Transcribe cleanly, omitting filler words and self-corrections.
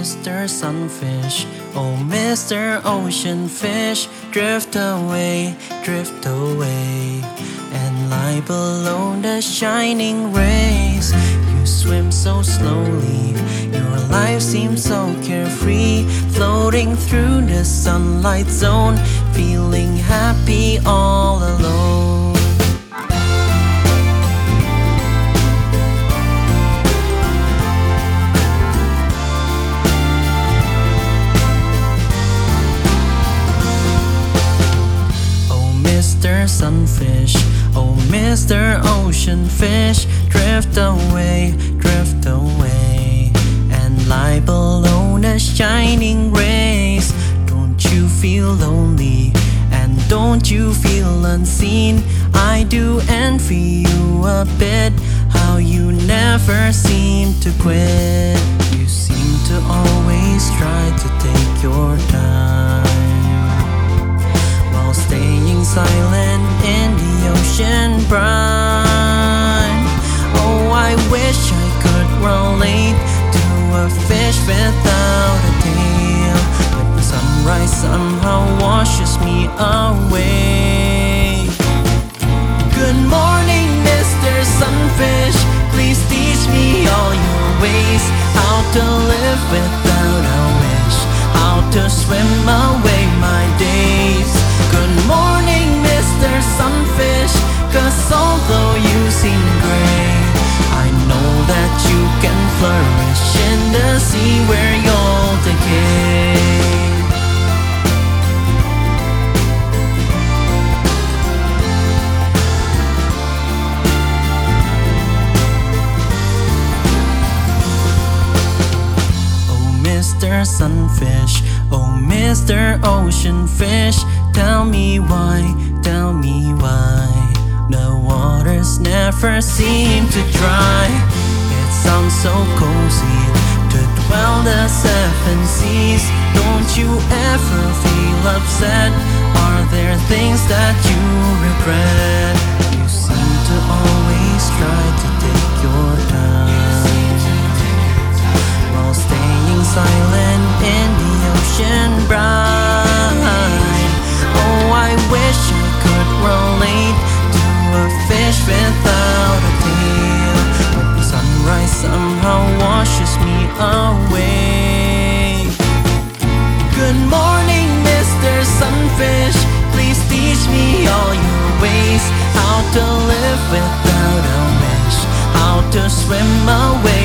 Mr. Sunfish, oh Mr. Ocean Fish, drift away, and lie below the shining rays. You swim so slowly, your life seems so carefree, floating through the sunlight zone, feeling happy all alone. Mr. Sunfish, oh Mr. Ocean Fish, drift away, and lie below the shining rays. Don't you feel lonely, and don't you feel unseen? I do envy you a bit, how you never seem to quit. You seem to always try to take your time, staying silent in the ocean brine. Oh, I wish I could relate to a fish without a tail, but the sunrise somehow washes me away. Good morning, Mr. Sunfish, please teach me all your ways, how to live without a wish, how to swim away my days. Good morning, Mr. Sunfish, 'cause although you seem gray, I know that you can flourish in the sea where you'll decay. Oh, Mr. Sunfish, oh Mr. Ocean Fish, tell me why the waters never seem to dry. It sounds so cozy to dwell the seven seas. Don't you ever feel upset? Are there things that you regret? You seem to always try to take your time, while staying silent in the ocean brine. Oh, I wish I could relate to a fish without a tail, but the sunrise somehow washes me away. Good morning, Mr. Sunfish, please teach me all your ways, how to live without a wish, how to swim away